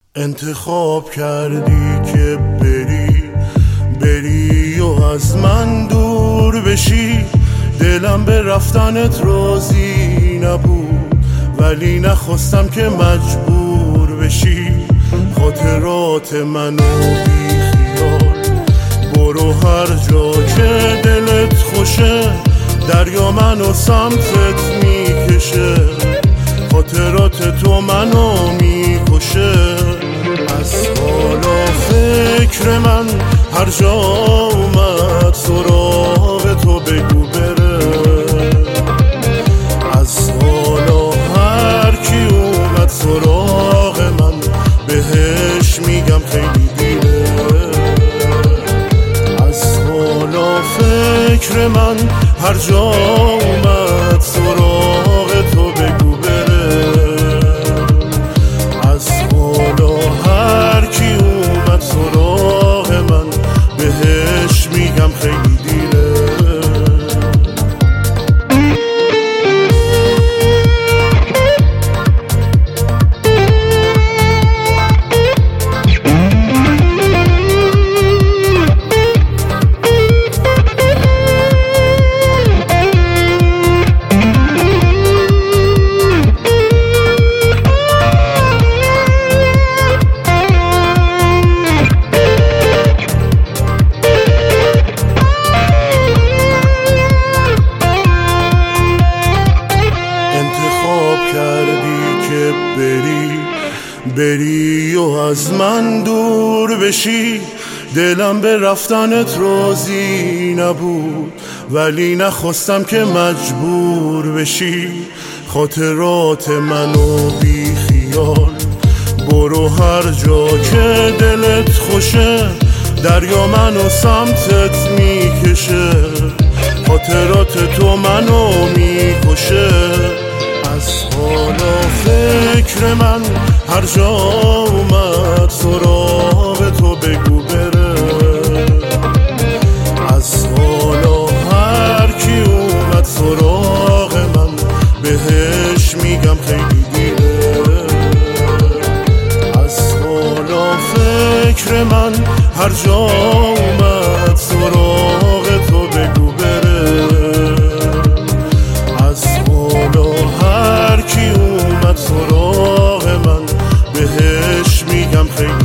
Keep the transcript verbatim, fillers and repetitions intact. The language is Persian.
انتخاب کردی که بری بری و از من دور بشی. دلم به رفتنت راضی نبود ولی نخواستم که مجبور بشی. خاطرات منو بی خیال برو هر جا که دلت خوشه. دریا منو سمتت میکشه، خاطرات تو منو میکشه. از حالا فکر من هر جا اومد سراغ تو بگو بره. از حالا هر کی اومد سراغ من بهش میگم خیلی دیره. از حالا فکر من هر جا اومد سراغ تو بگو بره. از حالا هر کی اومد سراغ من بهش میگم خیلی دیره. کردی که بری بری و از من دور بشی. دلم به رفتنت راضی نبود ولی نخواستم که مجبور بشی. خاطرات منو بی خیال برو هر جا که دلت خوشه. دریا منو سمتت میکشه، خاطرات تو منو میکشه. از حالا فکر من هر جا اومد سراغ تو بگو بره. از حالا هر کی اومد سراغ من بهش میگم خیلی دیره. از حالا فکر من هر جا اومد سراغ تو بگو بره. از حالا هر کی اومد سراغ من بهش میگم خیلی